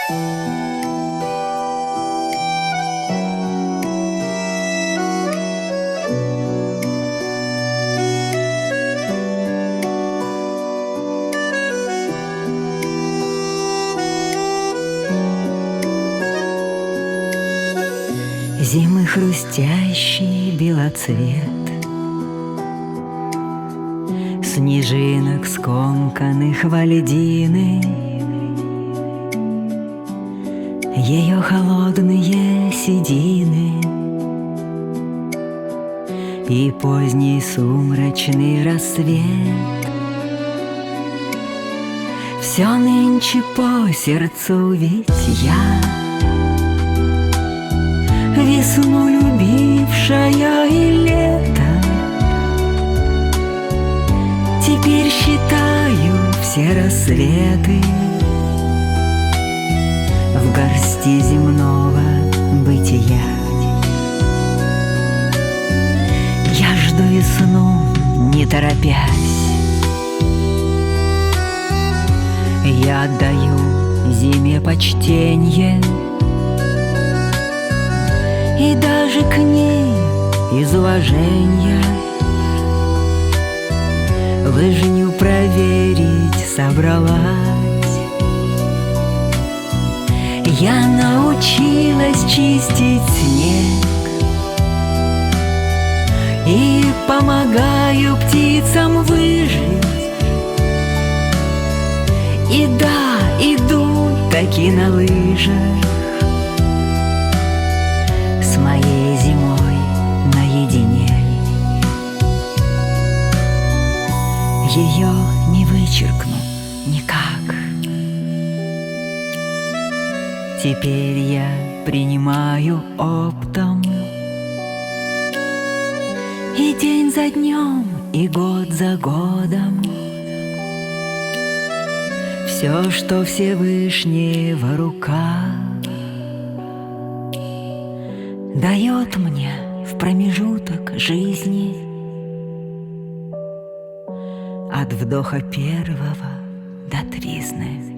Зимы хрустящий белоцвет снежинок скомканных во льдины, ее холодные седины и поздний сумрачный рассвет. Все нынче по сердцу, ведь я весну любившая и лето. Теперь считаю все рассветы в горсти земного бытия. Я жду весну, не торопясь. Я отдаю зиме почтенье и даже к ней из уважения лыжню проверить собралась. Я научилась чистить снег и помогаю птицам выжить. И да, иду таки на лыжах с моей зимой наедине. Ее не вычеркну никак. Теперь я принимаю оптом и день за днем, и год за годом все, что Всевышнего рука дает мне в промежуток жизни от вдоха первого до тризны.